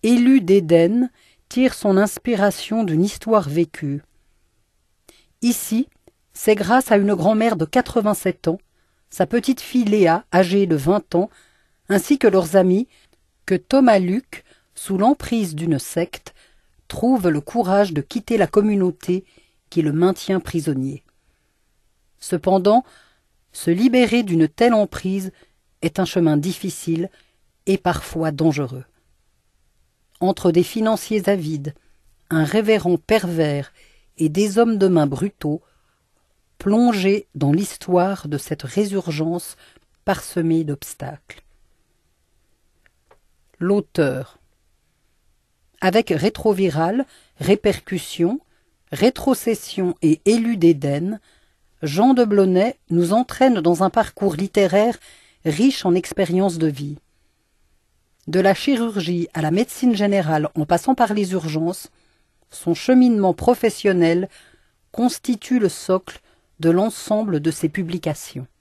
Élu d'Éden tire son inspiration d'une histoire vécue. Ici, c'est grâce à une grand-mère de 87 ans, sa petite-fille Léa, âgée de 20 ans, ainsi que leurs amis, que Thomas Luc, sous l'emprise d'une secte, trouve le courage de quitter la communauté qui le maintient prisonnier. Cependant, se libérer d'une telle emprise est un chemin difficile et parfois dangereux. Entre des financiers avides, un révérend pervers et des hommes de main brutaux, plongés dans l'histoire de cette résurgence parsemée d'obstacles. L'auteur. Avec Rétroviral, Répercussions, Rétrocession et Élu d'Éden, Jean de Blonay nous entraîne dans un parcours littéraire riche en expériences de vie. De la chirurgie à la médecine générale en passant par les urgences, son cheminement professionnel constitue le socle de l'ensemble de ses publications.